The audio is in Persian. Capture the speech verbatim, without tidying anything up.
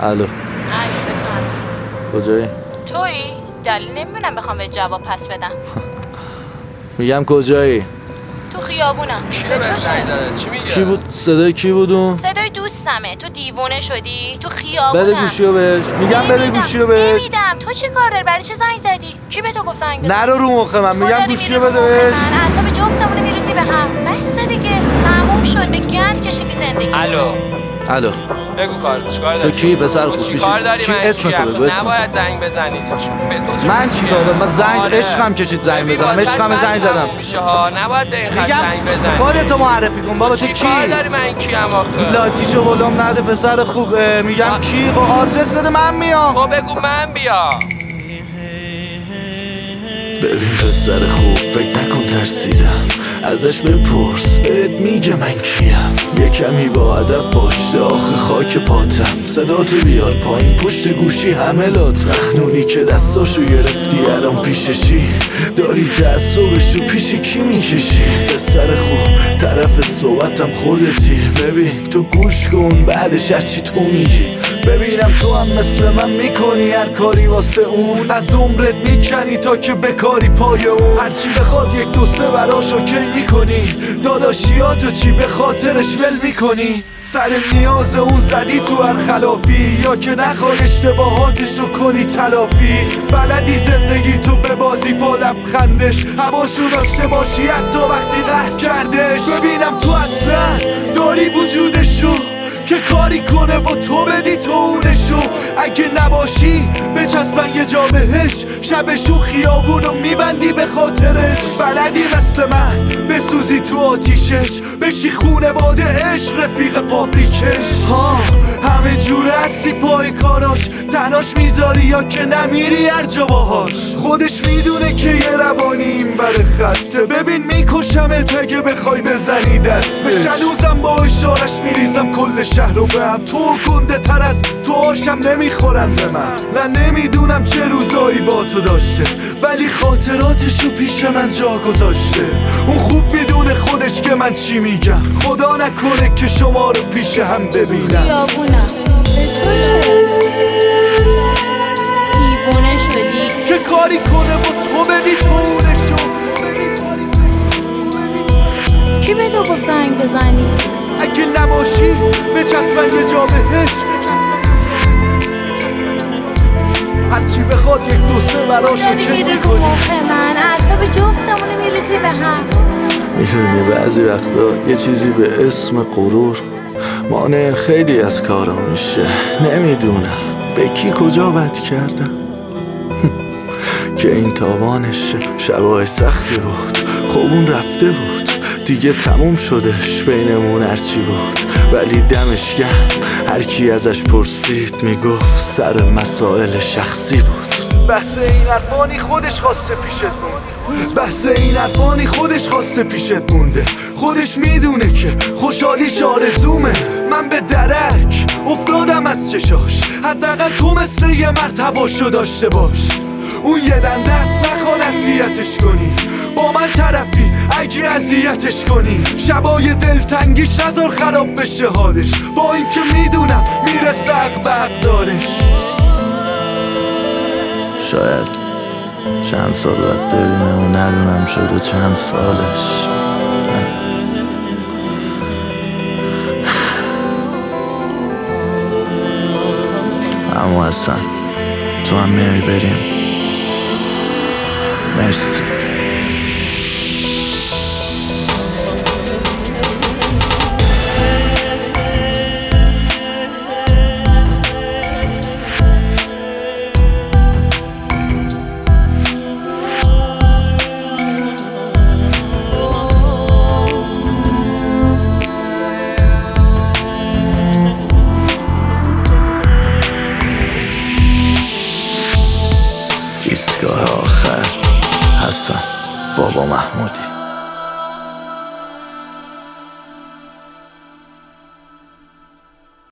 الو. علی بفرم. کجایی؟ تویی؟ دلیل نمیبینم بخوام به جواب پس بدم. میگم کجایی؟ تو خیابونم. به تو چه؟ چی میگه؟ کی بود؟ صدای کی بود اون؟ صدای دوستمه. تو دیوونه شدی؟ تو خیابونم. بده گوشیو بهش. میگم بده گوشیو بهش. نمیدم. تو چی کار داری؟ برای چه زنگ زدی؟ کی به تو گفت زنگ بزن؟ نرو رو مخ من. میگم گوشیو بده بهش. من اعصاب جفتمون میریزی به هم. بس دیگه. تموم شد. به گند کشیدی زندگی. الو. الو. بگو کار چیکار داری؟ تو کی پسر خوب؟ چی کار داری؟ کی من اسم تو بگو. اسم نباید زنگ بزنی. من چی کار دارم؟ من زنگ عشقم کشید زنگ بزنم. عشقم زنگ زدم. میشه ها. نباید به این خط زنگ بزنی. خودتو معرفی کن بابا. تو کی؟ چی کار داری؟ من کیم آخه؟ لاتیشو ولوم نده پسر خوب. میگم کی؟ خب آدرس بده من میام. خب بگو من بیام. ببین پسر خوب فکر نکن ترسیدم ازش بپرس بهت میگه من کیم یه کمی با ادب باش آخه خاک پاتم صداتو بیار پایین پشت گوشی همه لاتم نونی که دستاشو گرفتی الان پیششی داری تعصبشو پیش کی میکشی پسر خوب طرف صحبتم خودتی ببین تو گوش کن بعدش هرچی تو میگی ببینم تو هم مثل من میکنی هر کاری واسه اون از عمرت میکنی تا که بکاری پای اون هرچی بخواد یک دو سه براش اوکی میکنی داداشیاتو چی به خاطرش ول میکنی سر نیاز اون زدی تو هر خلافی یا که نخوای اشتباهاتشو کنی تلافی بلدی زندگی تو به بازی با لبخندش هواشو داشته باشی حتی وقتی قهر کردش ببینم تو اصلا داری وجودشو که کاری کنه با تو بدی تو اونشو اگه نباشی بچسبن یه جا بهش شبشو خیابونو میبندی به خاطرش بلدی مثل من بسوزی تو آتیشش بشی خونواده عشق رفیق فابریکش ها همه جوره هستی پای کاراش تناش میذاری یا که نمیری هر جا باهاش خودش میدونه که یه روانی این بر خطه ببین میکشمت اگه بخوای بزنی دست به شلوزم با اشارش میریزم کل شهر رو به هم تو گنده تر از تو آشم نمیخورن به من نه نمیدونم چه روزایی با تو داشته ولی خاطراتشو پیش من جا گذاشته اون خوب میدونه خودش که من چی میگم خدا نکنه که شما رو پیش هم ببینم خیابونم. دیوونه شدی؟ که کاری کنه با تو بدی تو اونشو کی به تو گفت زنگ بزنی؟ اگه نباشی بچسبن یه جا بهش هرچی بخواد یک دو سه براش اوکی میکنی من اعصاب جفتمونو میریزی به هم. میدونی بعضی وقتا یه چیزی به اسم غرور مانع خیلی از کارا میشه نمیدونم به کی کجا بد کردم که این تاوانشه شبای سختی بود خب اون رفته بود دیگه تموم شدش بینمون هرچی بود ولی دمش گرم هر کی ازش پرسید میگفت سر مسائل شخصی بود بحث این حرفانی خودش خواسته پیشت مونده بحث این حرفانی خودش خواسته پیشت مونده خودش میدونه که خوشحالیش آرزومه من به درک افتادم از چشاش حداقل تو مثل یه مرد هواشو داشته باش اون یه دنده است نخوان اذیتش کنی با من طرفی اگه اذیتش کنی شبای دلتنگیش نذار خراب بشه حالش با اینکه میدونم میرسه عقب دارش شاید چند سال باید ببینه و ندونم شده چند سالش اما اصلا تو هم میای بریم مرسی